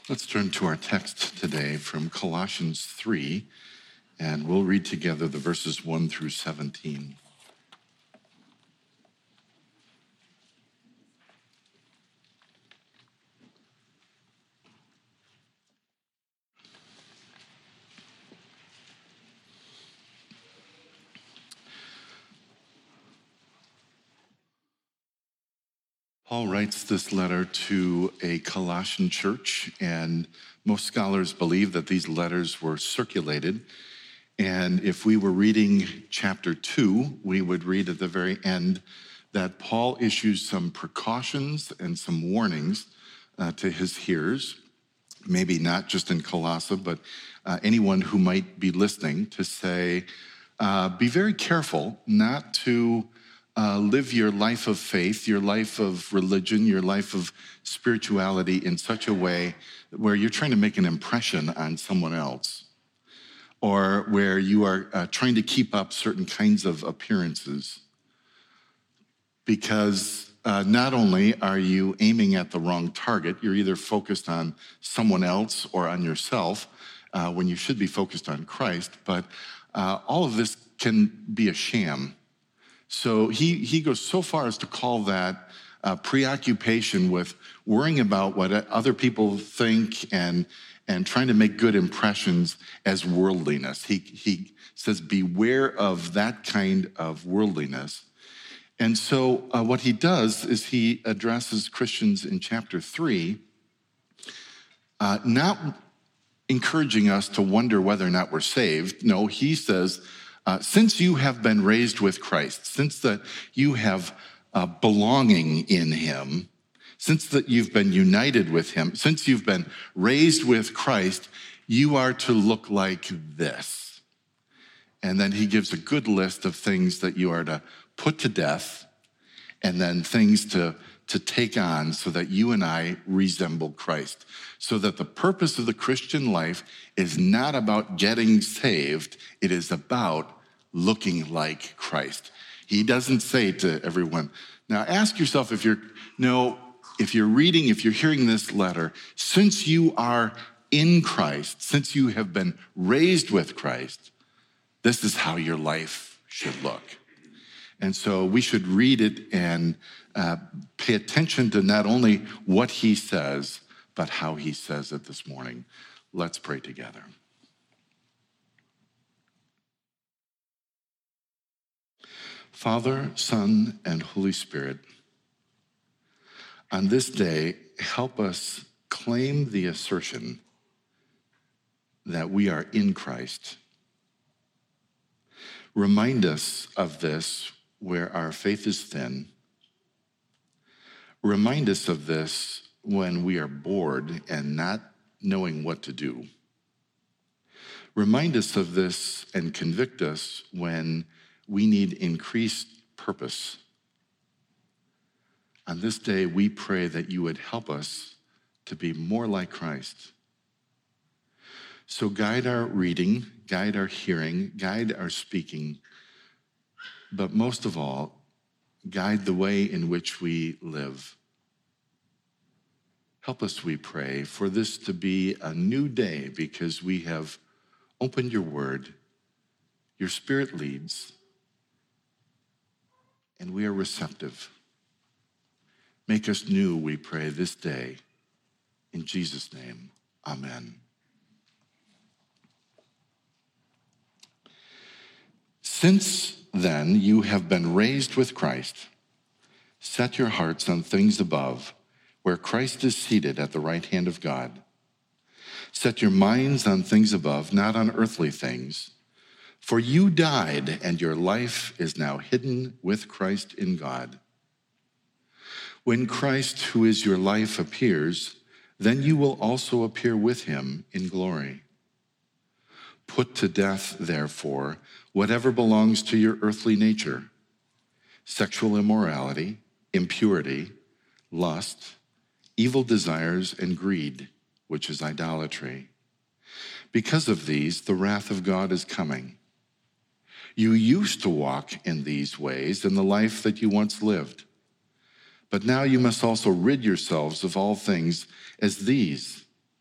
Let's turn to our text today from Colossians 3, and we'll read together the verses 1 through 17. Paul writes this letter to a Colossian church, and most scholars believe that these letters were circulated. And if we were reading chapter 2, we would read at the very end that Paul issues some precautions and some warnings to his hearers, maybe not just in Colossae, but anyone who might be listening, to say, be very careful not to live your life of faith, your life of religion, your life of spirituality in such a way where you're trying to make an impression on someone else, or where you are trying to keep up certain kinds of appearances. Because not only are you aiming at the wrong target, you're either focused on someone else or on yourself when you should be focused on Christ, but all of this can be a sham. So he goes so far as to call that preoccupation with worrying about what other people think and trying to make good impressions as worldliness. He says, beware of that kind of worldliness. And so what he does is he addresses Christians in chapter 3, not encouraging us to wonder whether or not we're saved. No, he says, since you have been raised with Christ, since that you have belonging in him, since that you've been united with him, since you've been raised with Christ, you are to look like this. And then he gives a good list of things that you are to put to death, and then things to take on so that you and I resemble Christ. So that the purpose of the Christian life is not about getting saved, it is about looking like Christ. He doesn't say to everyone, now ask yourself if you're hearing this letter, since you are in Christ, since you have been raised with Christ, this is how your life should look. And so we should read it and pay attention to not only what he says, but how he says it this morning. Let's pray together. Father, Son, and Holy Spirit, on this day, help us claim the assertion that we are in Christ. Remind us of this where our faith is thin. Remind us of this when we are bored and not knowing what to do. Remind us of this and convict us when we need increased purpose. On this day, we pray that you would help us to be more like Christ. So guide our reading, guide our hearing, guide our speaking, but most of all, guide the way in which we live. Help us, we pray, for this to be a new day because we have opened your word, your Spirit leads, and we are receptive. Make us new, we pray, this day. In Jesus' name, amen. Since then you have been raised with Christ, set your hearts on things above, where Christ is seated at the right hand of God. Set your minds on things above, not on earthly things. For you died, and your life is now hidden with Christ in God. When Christ, who is your life, appears, then you will also appear with him in glory. Put to death, therefore, whatever belongs to your earthly nature: sexual immorality, impurity, lust, evil desires, and greed, which is idolatry. Because of these, the wrath of God is coming. You used to walk in these ways in the life that you once lived. But now you must also rid yourselves of all things as these: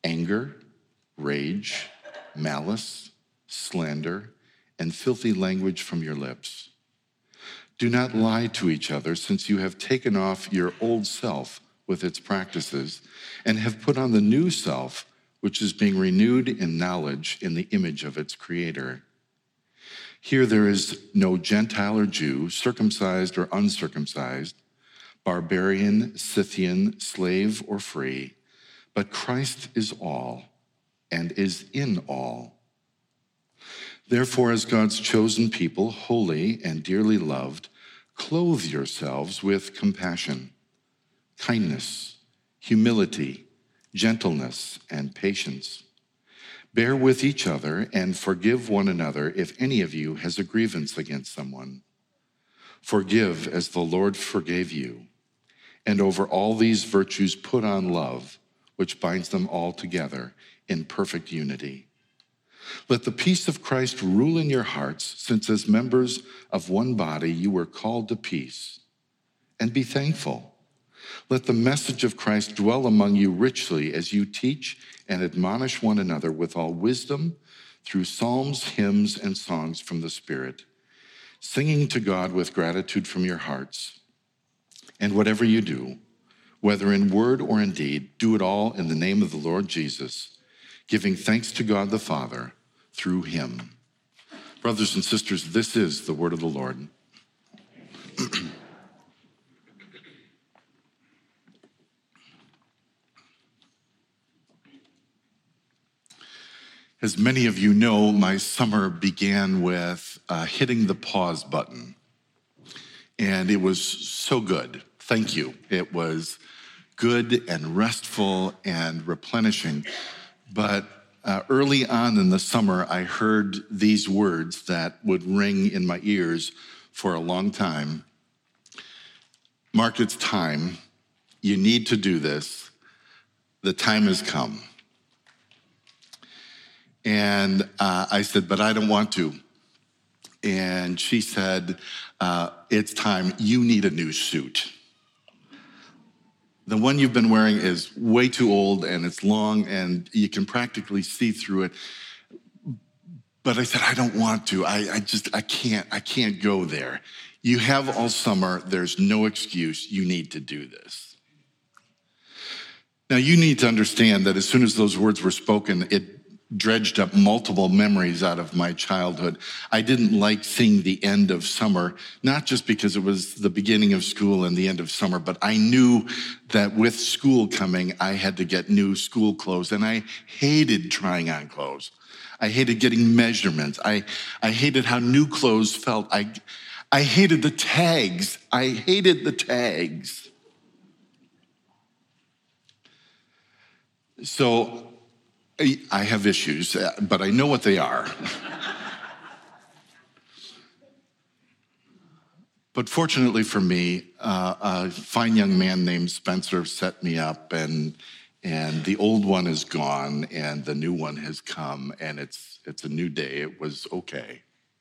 anger, rage, malice, slander, and filthy language from your lips. Do not lie to each other, since you have taken off your old self with its practices and have put on the new self, which is being renewed in knowledge in the image of its creator. Here there is no Gentile or Jew, circumcised or uncircumcised, barbarian, Scythian, slave or free, but Christ is all and is in all. Therefore, as God's chosen people, holy and dearly loved, clothe yourselves with compassion, kindness, humility, gentleness, and patience. Bear with each other and forgive one another if any of you has a grievance against someone. Forgive as the Lord forgave you. And over all these virtues put on love, which binds them all together in perfect unity. Let the peace of Christ rule in your hearts, since as members of one body you were called to peace. And be thankful. Let the message of Christ dwell among you richly as you teach and admonish one another with all wisdom through psalms, hymns, and songs from the Spirit, singing to God with gratitude from your hearts. And whatever you do, whether in word or in deed, do it all in the name of the Lord Jesus, giving thanks to God the Father through him. Brothers and sisters, this is the word of the Lord. As many of you know, my summer began with hitting the pause button. And it was so good. Thank you. It was good and restful and replenishing. But early on in the summer, I heard these words that would ring in my ears for a long time. Mark, it's time. You need to do this. The time has come. And I said, but I don't want to. And she said, it's time. You need a new suit. The one you've been wearing is way too old and it's long and you can practically see through it. But I said, I don't want to. I can't go there. You have all summer. There's no excuse. You need to do this. Now, you need to understand that as soon as those words were spoken, it dredged up multiple memories out of my childhood. I didn't like seeing the end of summer, not just because it was the beginning of school and the end of summer, but I knew that with school coming, I had to get new school clothes, and I hated trying on clothes. I hated getting measurements. I hated how new clothes felt. I hated the tags. I hated the tags. So I have issues, but I know what they are. But fortunately for me, a fine young man named Spencer set me up, and the old one is gone, and the new one has come, and it's a new day. It was okay.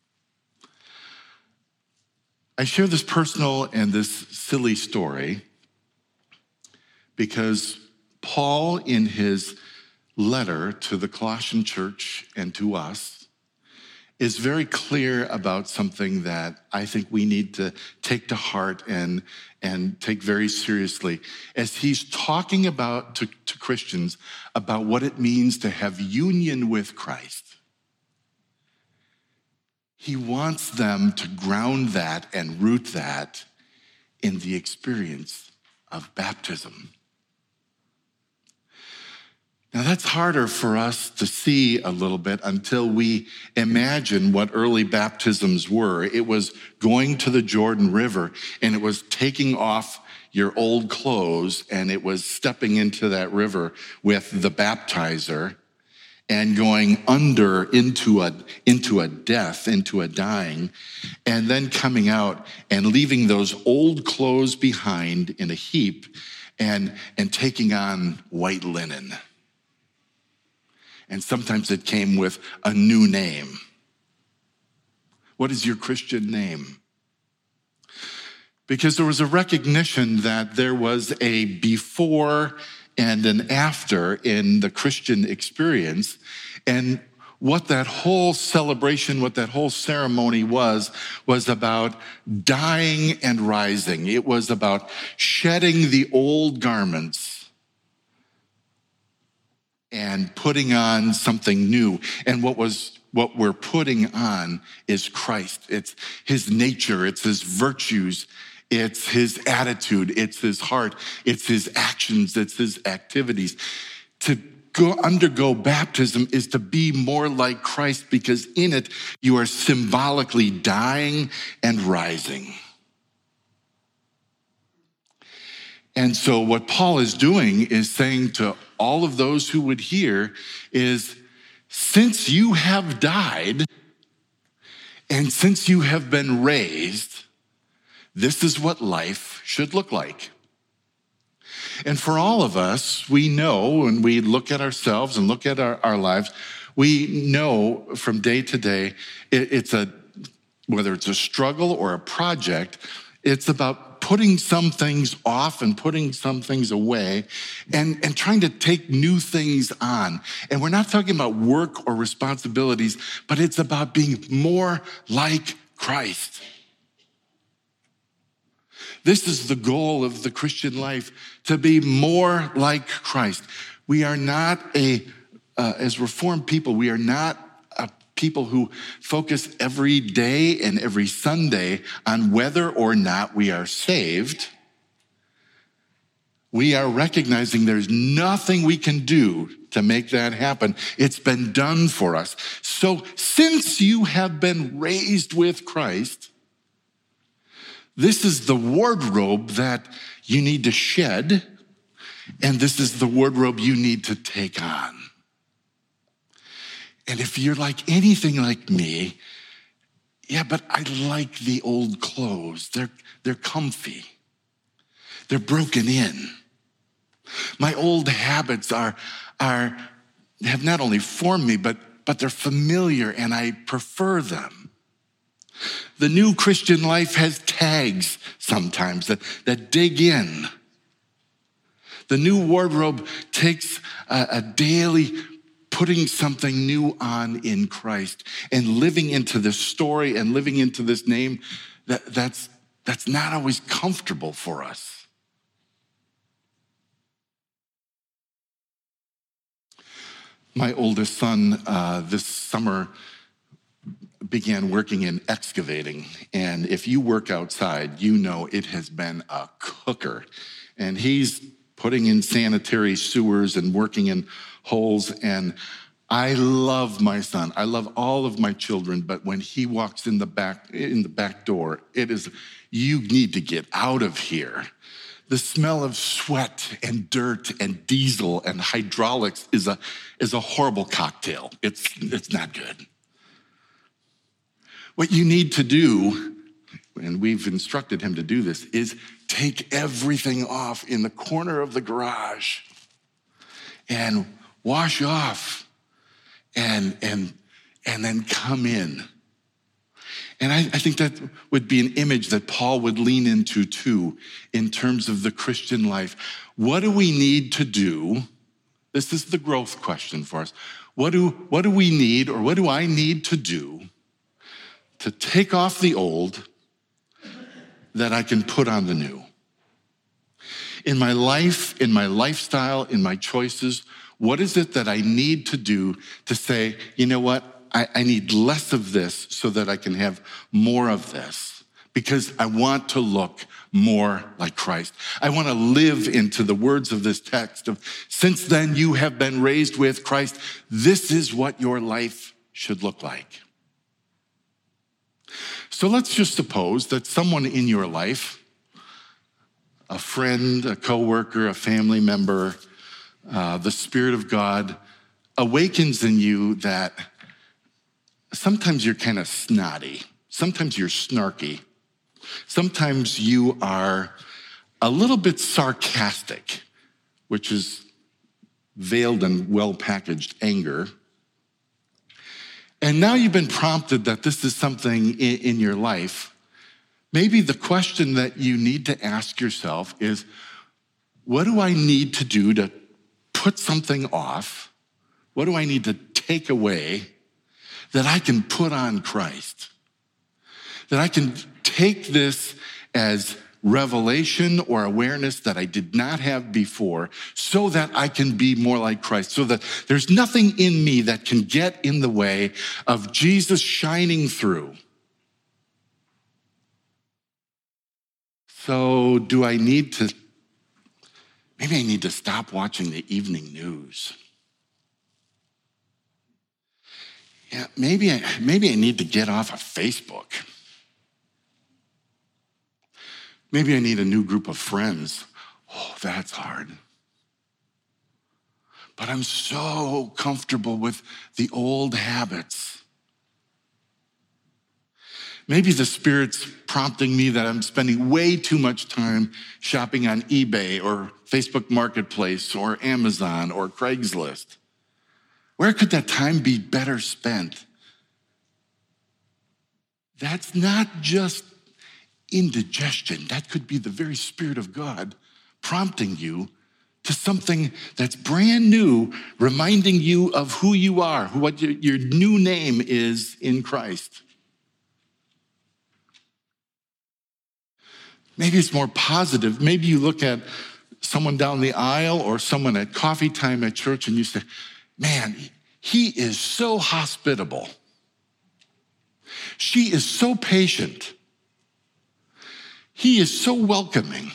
I share this personal and this silly story because Paul, in his letter to the Colossian church and to us, is very clear about something that I think we need to take to heart and take very seriously. As he's talking about to Christians about what it means to have union with Christ, he wants them to ground that and root that in the experience of baptism. Now, that's harder for us to see a little bit until we imagine what early baptisms were. It was going to the Jordan River, and it was taking off your old clothes, and it was stepping into that river with the baptizer and going under into a death, into a dying, and then coming out and leaving those old clothes behind in a heap and taking on white linen. And sometimes it came with a new name. What is your Christian name? Because there was a recognition that there was a before and an after in the Christian experience. And what that whole celebration, what that whole ceremony was about dying and rising. It was about shedding the old garments and putting on something new. And what we're putting on is Christ. It's his nature, it's his virtues, it's his attitude, it's his heart, it's his actions, it's his activities. To undergo baptism is to be more like Christ, because in it you are symbolically dying and rising. And so what Paul is doing is saying to all of those who would hear is, since you have died and since you have been raised, this is what life should look like. And for all of us, we know when we look at ourselves and look at our lives, we know from day to day, whether it's a struggle or a project, it's about putting some things off and putting some things away and trying to take new things on. And we're not talking about work or responsibilities, but it's about being more like Christ. This is the goal of the Christian life, to be more like Christ. We are not as Reformed people, we are not a people who focus every day and every Sunday on whether or not we are saved. We are recognizing there's nothing we can do to make that happen. It's been done for us. So since you have been raised with Christ, this is the wardrobe that you need to shed, and this is the wardrobe you need to take on. And if you're like anything like me, yeah, but I like the old clothes. They're comfy. They're broken in. My old habits have not only formed me, but they're familiar, and I prefer them. The new Christian life has tags sometimes that dig in. The new wardrobe takes a daily putting something new on in Christ and living into this story and living into this name that's not always comfortable for us. My oldest son this summer began working in excavating. And if you work outside, you know it has been a cooker. And he's putting in sanitary sewers and working in holes. And I love my son. I love all of my children. But when he walks in the back door, it is, you need to get out of here. The smell of sweat and dirt and diesel and hydraulics is a horrible cocktail. It's not good. What you need to do, and we've instructed him to do this, is take everything off in the corner of the garage and wash off and then come in. And I think that would be an image that Paul would lean into too in terms of the Christian life. What do we need to do? This is the growth question for us. What do we need, or what do I need to do to take off the old that I can put on the new? In my life, in my lifestyle, in my choices, what is it that I need to do to say, you know what, I need less of this so that I can have more of this, because I want to look more like Christ. I want to live into the words of this text of, since then you have been raised with Christ, this is what your life should look like. So let's just suppose that someone in your life, a friend, a coworker, a family member, the Spirit of God awakens in you that sometimes you're kind of snotty, sometimes you're snarky, sometimes you are a little bit sarcastic, which is veiled and well-packaged anger. And now you've been prompted that this is something in your life. Maybe the question that you need to ask yourself is, what do I need to do to put something off? What do I need to take away that I can put on Christ? That I can take this as revelation or awareness that I did not have before so that I can be more like Christ, so that there's nothing in me that can get in the way of Jesus shining through. So maybe I need to stop watching the evening news. Yeah, maybe I need to get off of Facebook. Maybe I need a new group of friends. Oh, that's hard. But I'm so comfortable with the old habits. Maybe the Spirit's prompting me that I'm spending way too much time shopping on eBay or Facebook Marketplace or Amazon or Craigslist. Where could that time be better spent? That's not just indigestion. That could be the very Spirit of God prompting you to something that's brand new, reminding you of who you are, what your new name is in Christ. Maybe it's more positive. Maybe you look at someone down the aisle or someone at coffee time at church and you say, man, he is so hospitable. She is so patient. He is so welcoming.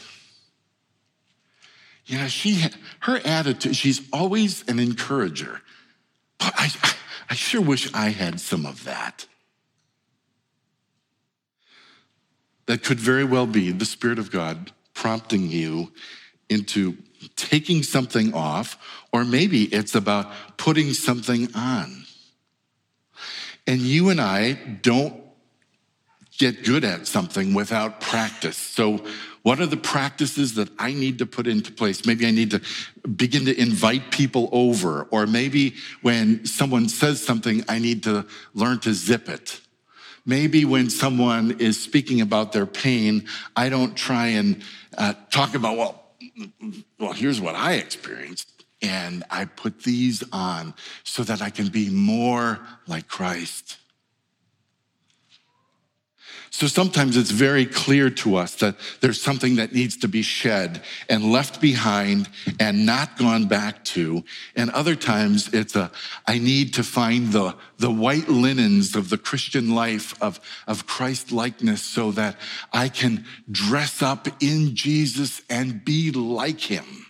You know, her attitude, she's always an encourager. But I sure wish I had some of that. That could very well be the Spirit of God prompting you into taking something off, or maybe it's about putting something on. And you and I don't get good at something without practice. So what are the practices that I need to put into place? Maybe I need to begin to invite people over, or maybe when someone says something, I need to learn to zip it. Maybe when someone is speaking about their pain, I don't try and talk about, well, here's what I experienced, and I put these on so that I can be more like Christ. So sometimes it's very clear to us that there's something that needs to be shed and left behind and not gone back to. And other times it's I need to find the white linens of the Christian life of Christ-likeness so that I can dress up in Jesus and be like him.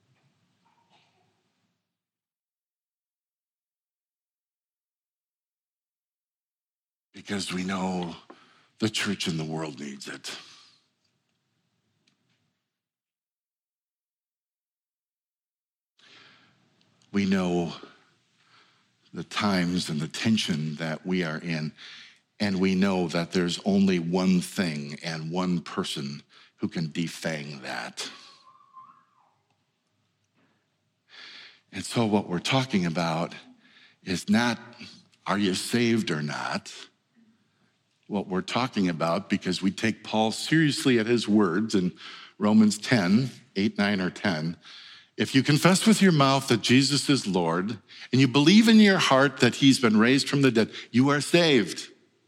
Because we know the church in the world needs it. We know the times and the tension that we are in, and we know that there's only one thing and one person who can defang that. And so what we're talking about is not, are you saved or not? What we're talking about, because we take Paul seriously at his words in Romans 10, 8, 9, or 10. If you confess with your mouth that Jesus is Lord, and you believe in your heart that he's been raised from the dead, you are saved.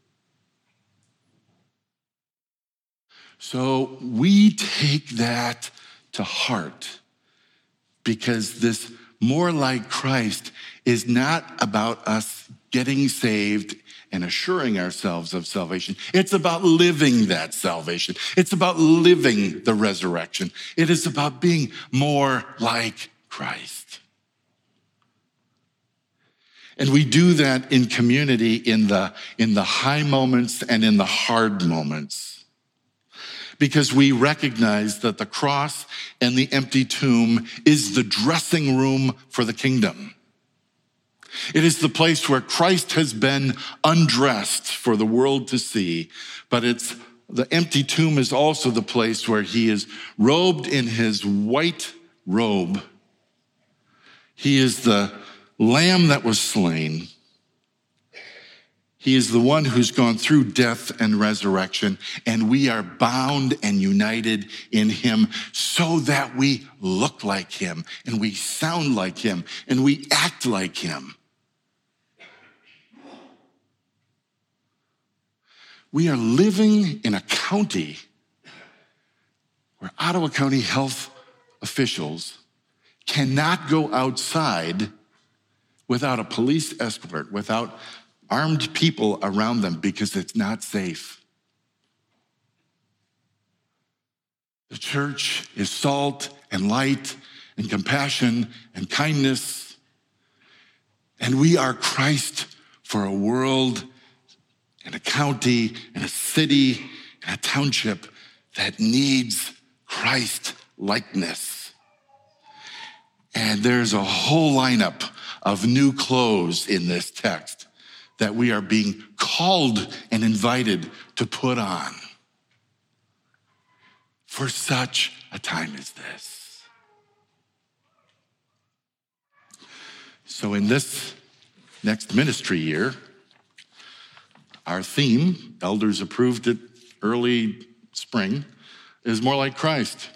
So we take that to heart, because this more like Christ is not about us getting saved and assuring ourselves of salvation. It's about living that salvation. It's about living the resurrection. It is about being more like Christ. And we do that in community in the high moments and in the hard moments, because we recognize that the cross and the empty tomb is the dressing room for the kingdom. It is the place where Christ has been undressed for the world to see, but the empty tomb is also the place where he is robed in his white robe. He is the lamb that was slain. He is the one who's gone through death and resurrection, and we are bound and united in him so that we look like him, and we sound like him, and we act like him. We are living in a county where Ottawa County health officials cannot go outside without a police escort, without armed people around them, because it's not safe. The church is salt and light and compassion and kindness, and we are Christ for a world and a county and a city and a township that needs Christ likeness. And there's a whole lineup of new clothes in this text that we are being called and invited to put on for such a time as this. So in this next ministry year, our theme, elders approved it early spring, is more like Christ.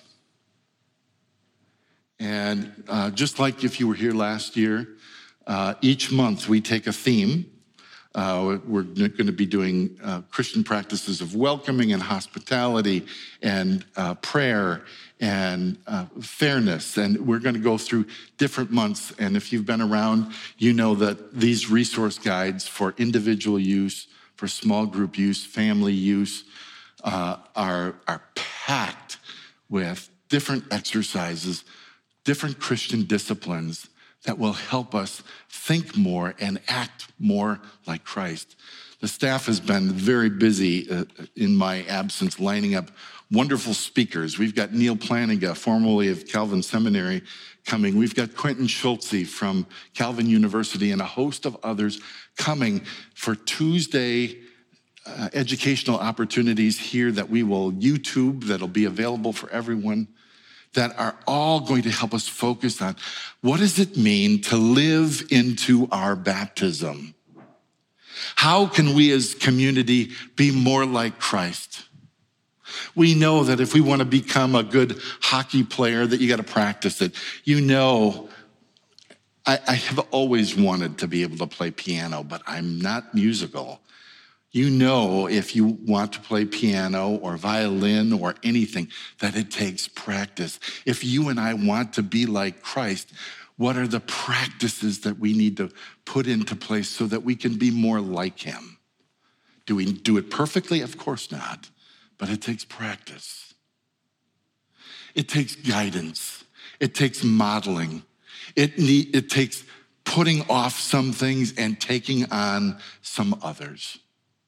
And just like if you were here last year, each month we take a theme. We're going to be doing Christian practices of welcoming and hospitality and prayer and fairness. And we're going to go through different months. And if you've been around, you know that these resource guides for individual use, for small group use, family use, are packed with different exercises, different Christian disciplines that will help us think more and act more like Christ. The staff has been very busy in my absence lining up wonderful speakers. We've got Neil Planiga, formerly of Calvin Seminary, coming. We've got Quentin Schultze from Calvin University and a host of others coming for Tuesday educational opportunities here that we will YouTube, that'll be available for everyone, that are all going to help us focus on what does it mean to live into our baptism? How can we as community be more like Christ? We know that if we want to become a good hockey player, that you got to practice it. You know, I have always wanted to be able to play piano, but I'm not musical. You know, if you want to play piano or violin or anything, that it takes practice. If you and I want to be like Christ, what are the practices that we need to put into place so that we can be more like him? Do we do it perfectly? Of course not, but it takes practice. It takes guidance. It takes modeling. It takes putting off some things and taking on some others.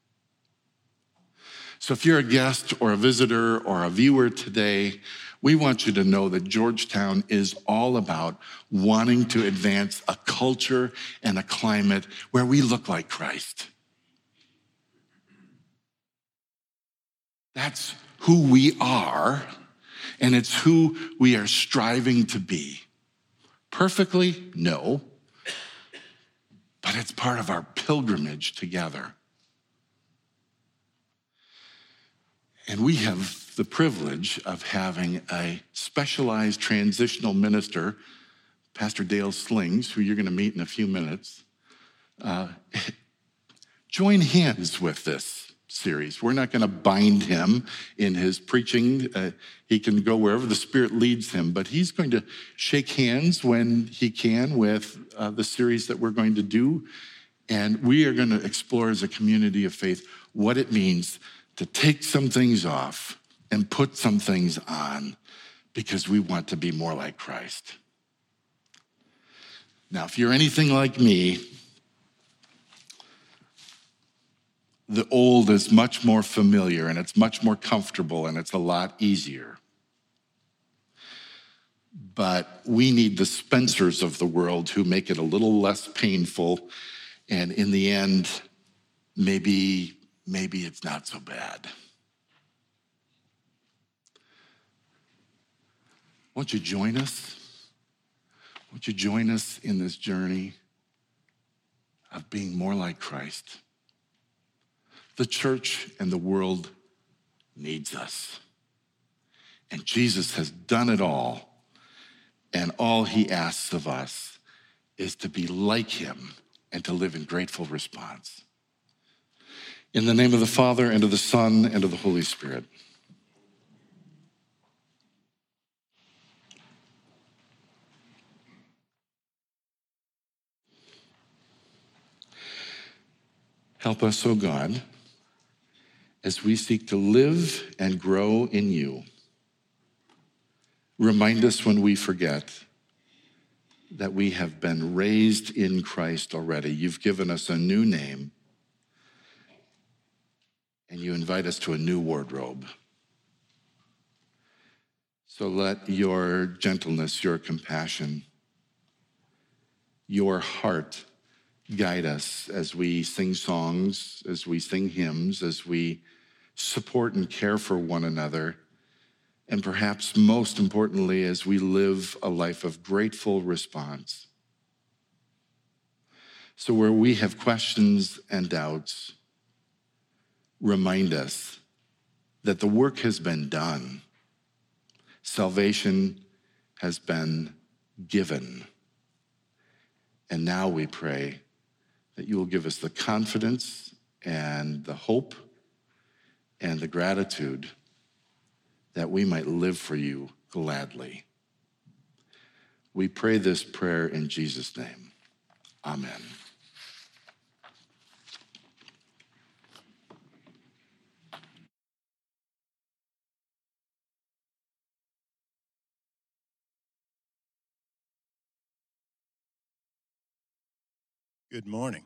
So if you're a guest or a visitor or a viewer today, we want you to know that Georgetown is all about wanting to advance a culture and a climate where we look like Christ. That's who we are, and it's who we are striving to be. Perfectly? No. But it's part of our pilgrimage together. And we have the privilege of having a specialized transitional minister, Pastor Dale Slings, who you're going to meet in a few minutes, join hands with this series. We're not going to bind him in his preaching. He can go wherever the Spirit leads him, but he's going to shake hands when he can with the series that we're going to do. And we are going to explore as a community of faith what it means to take some things off and put some things on because we want to be more like Christ. Now, if you're anything like me, the old is much more familiar and it's much more comfortable and it's a lot easier. But we need the Spencers of the world who make it a little less painful, and in the end, maybe it's not so bad. Won't you join us? Won't you join us in this journey of being more like Christ? The church and the world needs us. And Jesus has done it all. And all he asks of us is to be like him and to live in grateful response. In the name of the Father, and of the Son, and of the Holy Spirit. Help us, O God, as we seek to live and grow in you. Remind us when we forget that we have been raised in Christ already. You've given us a new name, and you invite us to a new wardrobe. So let your gentleness, your compassion, your heart guide us as we sing songs, as we sing hymns, as we support and care for one another, and perhaps most importantly, as we live a life of grateful response. So where we have questions and doubts, remind us that the work has been done. Salvation has been given. And now we pray that you will give us the confidence and the hope and the gratitude that we might live for you gladly. We pray this prayer in Jesus' name. Amen. Good morning.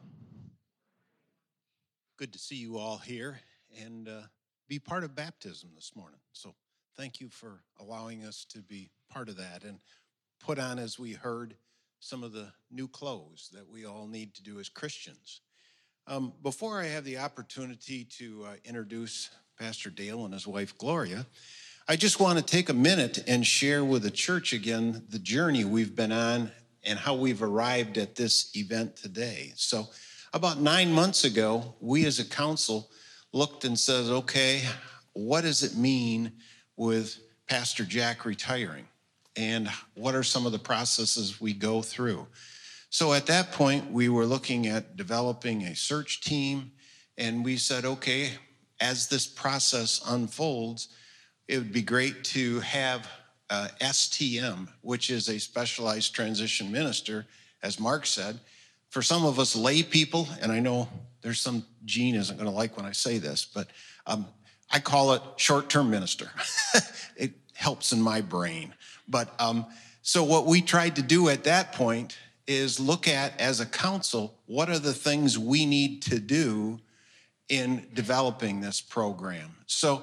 Good to see you all here and be part of baptism this morning. So thank you for allowing us to be part of that and put on, as we heard, some of the new clothes that we all need to do as Christians. Before I have the opportunity to introduce Pastor Dale and his wife, Gloria, I just want to take a minute and share with the church again the journey we've been on and how we've arrived at this event today. So about 9 months ago, we as a council looked and said, okay, what does it mean with Pastor Jack retiring? And what are some of the processes we go through? So at that point, we were looking at developing a search team, and we said, okay, as this process unfolds, it would be great to have STM, which is a specialized transition minister, as Mark said. For some of us lay people, and I know there's some Gene isn't going to like when I say this, but I call it short-term minister. It helps in my brain. But so what we tried to do at that point is look at, as a council, what are the things we need to do in developing this program. So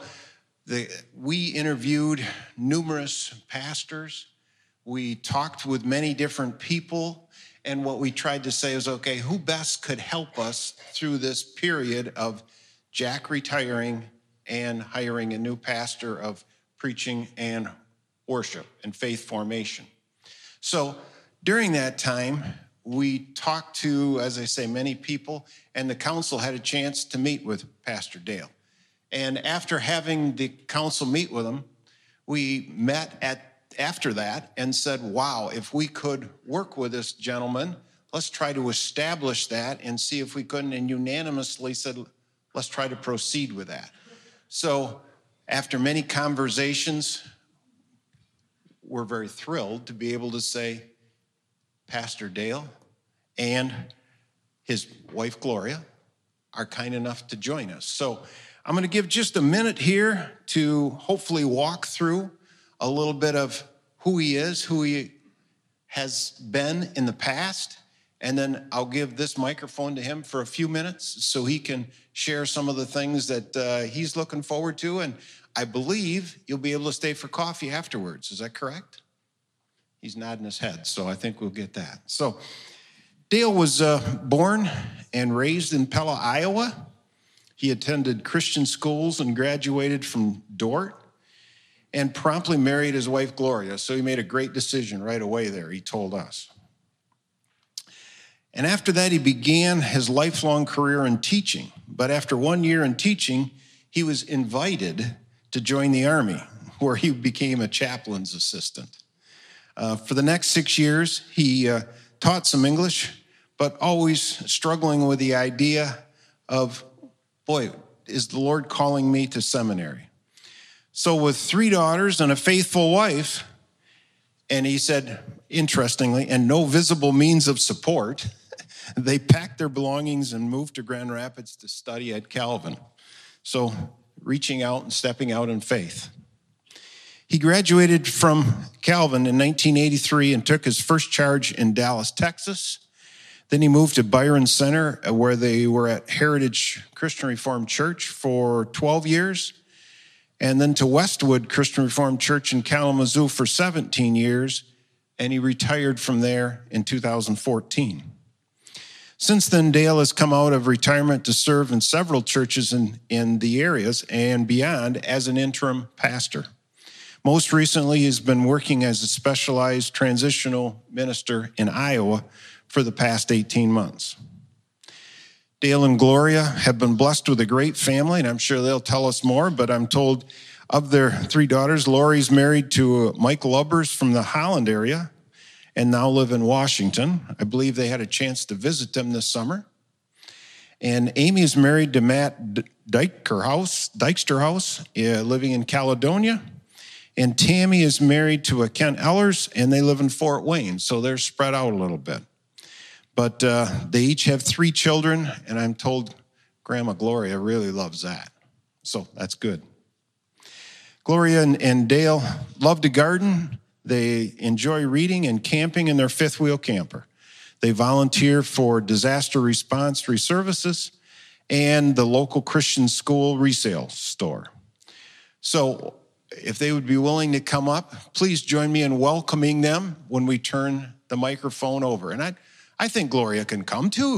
we interviewed numerous pastors. We talked with many different people. And what we tried to say is, okay, who best could help us through this period of Jack retiring and hiring a new pastor of preaching and worship and faith formation. So during that time, we talked to, as I say, many people, and the council had a chance to meet with Pastor Dale. And after having the council meet with him, we met after that and said, wow, if we could work with this gentleman, let's try to establish that and see if we couldn't, and unanimously said, let's try to proceed with that. So after many conversations, we're very thrilled to be able to say, Pastor Dale and his wife, Gloria, are kind enough to join us. So I'm going to give just a minute here to hopefully walk through a little bit of who he is, who he has been in the past, and then I'll give this microphone to him for a few minutes so he can share some of the things that he's looking forward to, and I believe you'll be able to stay for coffee afterwards. Is that correct? He's nodding his head, so I think we'll get that. So Dale was born and raised in Pella, Iowa. He attended Christian schools and graduated from Dordt and promptly married his wife, Gloria. So he made a great decision right away there, he told us. And after that, he began his lifelong career in teaching. But but after 1 year in teaching, he was invited to join the Army, where he became a chaplain's assistant. For the next 6 years, he taught some English, but always struggling with the idea of, boy, is the Lord calling me to seminary? So with 3 daughters and a faithful wife, and he said, interestingly, and no visible means of support, they packed their belongings and moved to Grand Rapids to study at Calvin. So reaching out and stepping out in faith. He graduated from Calvin in 1983 and took his first charge in Dallas, Texas. Then he moved to Byron Center, where they were at Heritage Christian Reformed Church for 12 years. And then to Westwood Christian Reformed Church in Kalamazoo for 17 years. And he retired from there in 2014. Since then, Dale has come out of retirement to serve in several churches in the areas and beyond as an interim pastor. Most recently, he's been working as a specialized transitional minister in Iowa for the past 18 months. Dale and Gloria have been blessed with a great family, and I'm sure they'll tell us more, but I'm told of their 3 daughters, Lori's married to Mike Lubbers from the Holland area and now live in Washington. I believe they had a chance to visit them this summer. And Amy is married to Matt Dyksterhouse, living in Caledonia. And Tammy is married to a Ken Ellers, and they live in Fort Wayne, so they're spread out a little bit. But they each have 3 children, and I'm told Grandma Gloria really loves that. So that's good. Gloria and Dale love to garden. They enjoy reading and camping in their 5th-wheel camper. They volunteer for disaster response reservices and the local Christian school resale store. So if they would be willing to come up, please join me in welcoming them when we turn the microphone over. And I think Gloria can come too.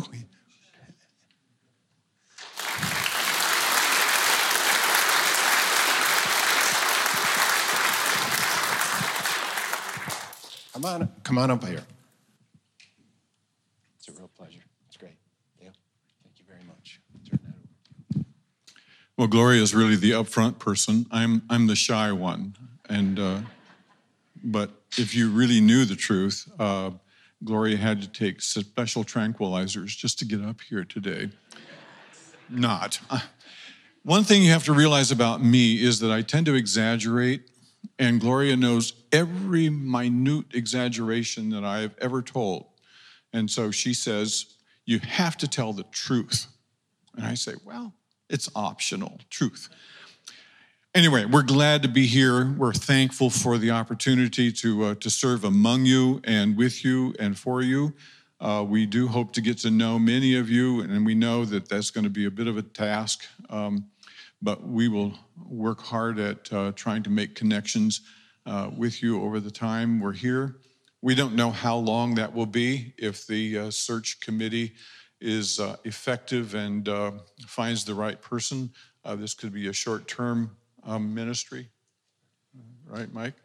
Come on up here. It's a real pleasure. It's great. Dale, thank you very much. Turn that over. Well, Gloria is really the upfront person. I'm the shy one, and but if you really knew the truth, Gloria had to take special tranquilizers just to get up here today. Not. One thing you have to realize about me is that I tend to exaggerate, and Gloria knows every minute exaggeration that I have ever told. And so she says, you have to tell the truth. And I say, well, it's optional, truth. Anyway, we're glad to be here. We're thankful for the opportunity to serve among you and with you and for you. We do hope to get to know many of you, and we know that that's going to be a bit of a task, but we will work hard at trying to make connections with you over the time we're here. We don't know how long that will be. If the search committee is effective and finds the right person, this could be a short-term ministry, right, Mike?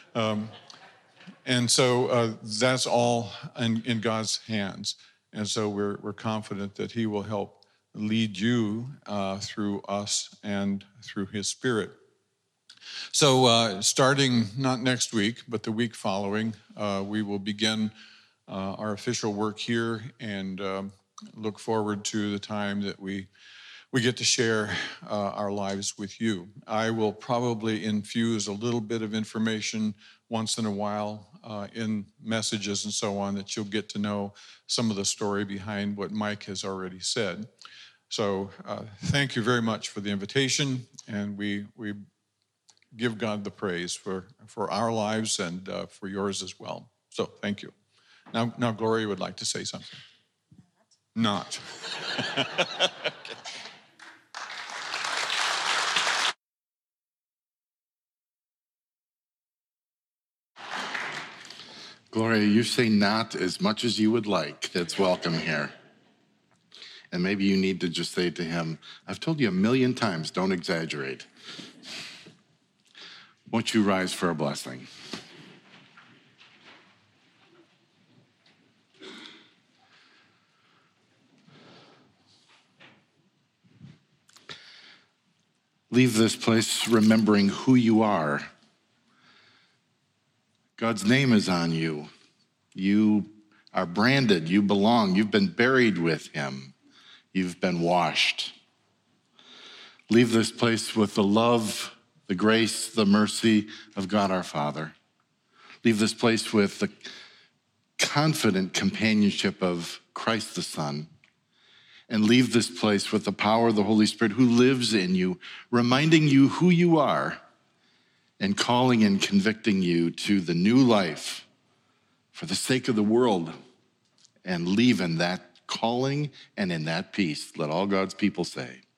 And so that's all in God's hands. And so we're confident that he will help lead you through us and through his Spirit. So starting not next week, but the week following, we will begin our official work here and look forward to the time that we get to share our lives with you. I will probably infuse a little bit of information once in a while in messages and so on, that you'll get to know some of the story behind what Mike has already said. So thank you very much for the invitation, and we give God the praise for our lives and for yours as well. So thank you. Now Gloria would like to say something. Not. Gloria, you say not as much as you would like. That's welcome here. And maybe you need to just say to him, I've told you 1,000,000 times, don't exaggerate. Won't you rise for a blessing? Leave this place remembering who you are. God's name is on you. You are branded. You belong. You've been buried with him. You've been washed. Leave this place with the love, the grace, the mercy of God our Father. Leave this place with the confident companionship of Christ the Son. And leave this place with the power of the Holy Spirit who lives in you, reminding you who you are and calling and convicting you to the new life for the sake of the world, and leave in that calling and in that peace. Let all God's people say,